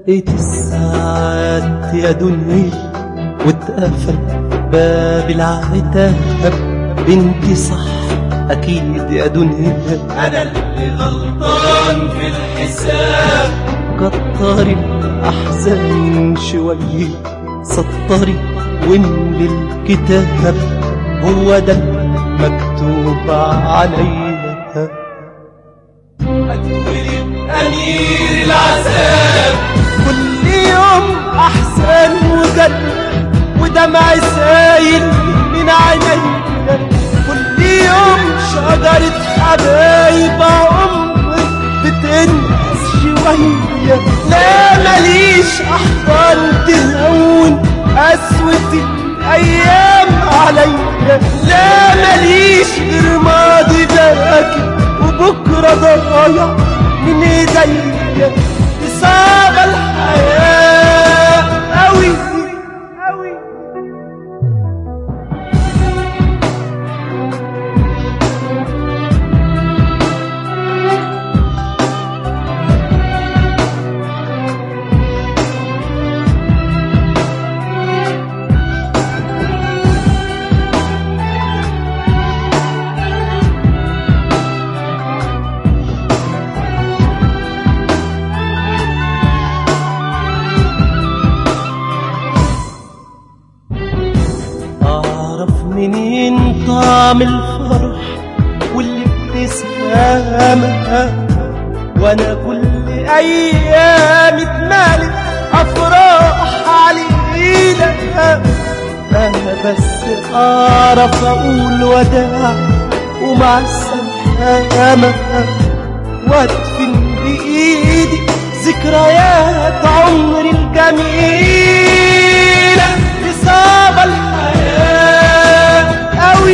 دقت الساعات يا دنيا واتقفل باب العتاب. بنتي صح أكيد يا دنيا، أنا اللي غلطان في الحساب. كتري الأحزان شوية، سطري واملي الكتاب، هو ده مكتوب عليا. هتولد أمير العذاب، كل يوم أحزان وجد ودمع سايل من عينيا، كل يوم شجرة حبايب عمري بتنقص شوية. لا ماليش أحضان تهون قسوة الأيام عليا، لا ماليش غير ماضي باكي وبكرة ضايع من ايديا. صعبة الحياة أوي أوي. منين طعم الفرح والابتسامة، وانا كل ايام اتمالت افراح علينا. انا بس اعرف اقول وداع ومع السلامة، وادفن بايدي ذكريات عمري الجميلة. إصابة الحياة أوي.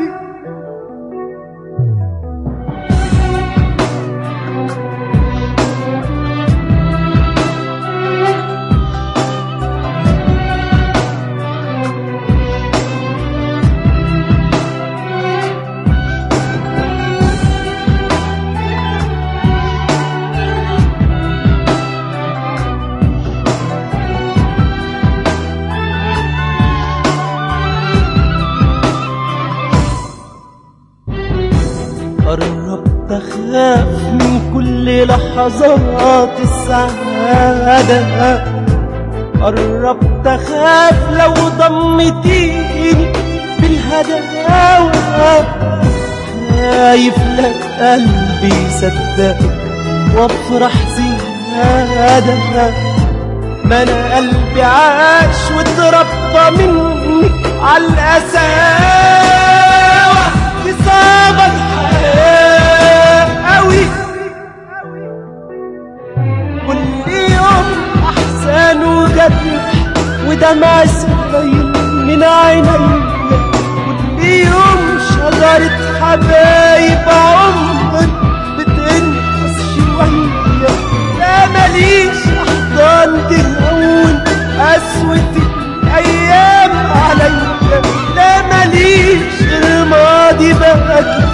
قربت أخاف من كل لحظات السعادة، قربت أخاف لو ضمتيني بالهداوة. خايف لا قلبي يصدقك وافرح زيادة، ما أنا قلبي عاش واتربى مني عالقساوة. إصابة الحياة أوي. كل يوم أحزان وجرح ودمع سايل من عينيا، كل يوم شجرة حبايب عمري بتنقص شوية. لا ماليش أحضان تهون قسوة الأيام عليا، لا ماليش غير ماضي باكي